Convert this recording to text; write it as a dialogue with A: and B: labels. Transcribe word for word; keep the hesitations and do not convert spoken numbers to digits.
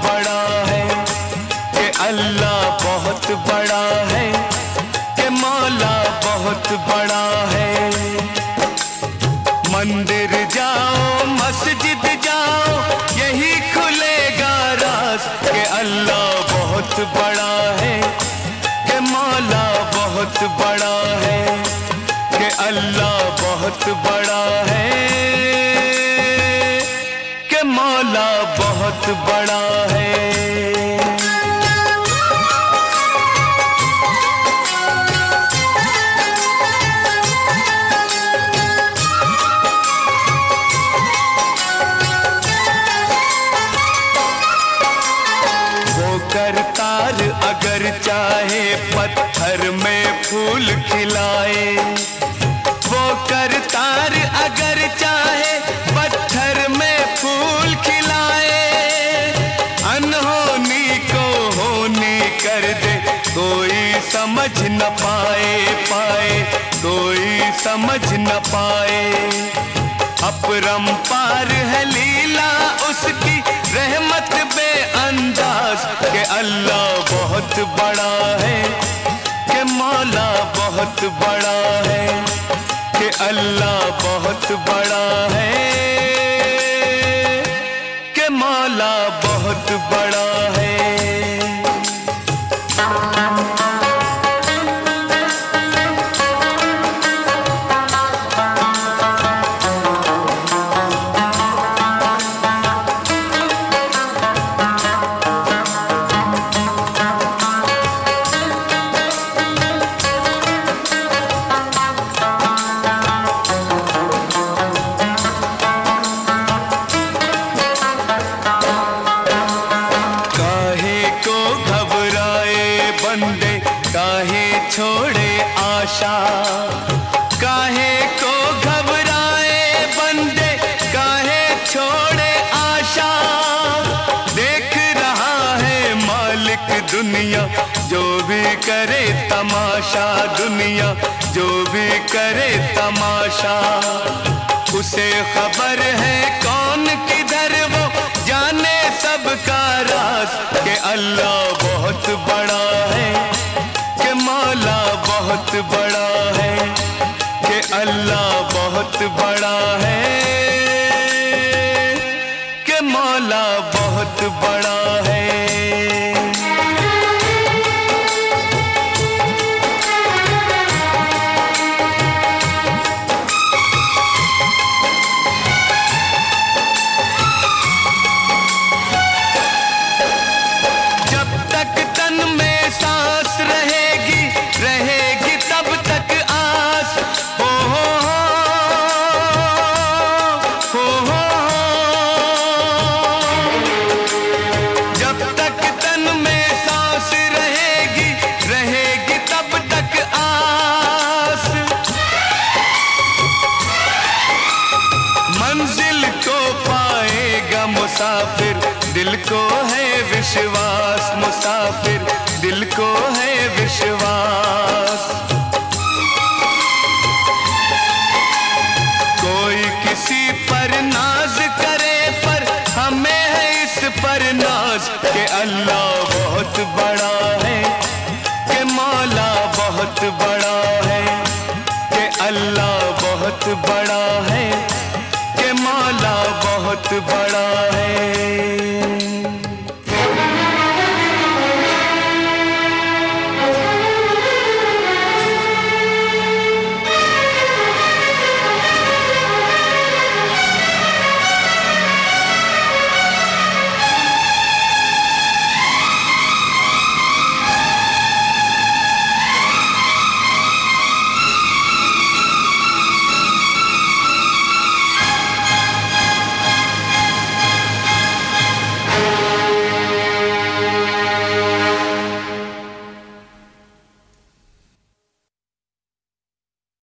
A: बड़ा है, कि अल्लाह बहुत बड़ा है, कि मौला बहुत बड़ा है। मंदिर जाओ मस्जिद जाओ यही खुलेगा राज, कि अल्लाह बहुत बड़ा है, कि मौला बहुत बड़ा है, कि अल्लाह बहुत बड़ा है, कि मौला बहुत बड़ा है। करतार अगर चाहे पत्थर में फूल खिलाए, वो करतार अगर चाहे पत्थर में फूल खिलाए, अनहोनी को होनी कर दे कोई समझ न पाए पाए कोई समझ न पाए। अपरंपार है लीला उसकी रहमत बेअंदाज, के अल्लाह बहुत बड़ा है, कि मौला बहुत बड़ा है, कि अल्लाह बहुत बड़ा है, कि मौला बहुत बड़ा है। काहे छोड़े आशा, काहे को घबराए बंदे, काहे छोड़े आशा। देख रहा है मालिक दुनिया जो भी करे तमाशा, दुनिया जो भी करे तमाशा। उसे खबर है कौन किधर वो जाने सबका राज, के अल्लाह बहुत बड़ा है, कि मौला बहुत बड़ा है, कि अल्लाह बहुत बड़ा है, कि मौला बहुत बड़ा है। जब तक तन में सांस रहेगी रहेगी तब तक आस, हो हो हो हो जब तक तन में सांस रहेगी रहेगी तब तक आस। मंजिल को पाएगा मुसाफिर, दिल को है विश्वास, मुसाफिर दिल को है विश्वास। कोई किसी पर नाज करे पर हमें है इस पर नाज, के अल्लाह बहुत बड़ा है, कि मौला बहुत बड़ा है, कि अल्लाह बहुत बड़ा है,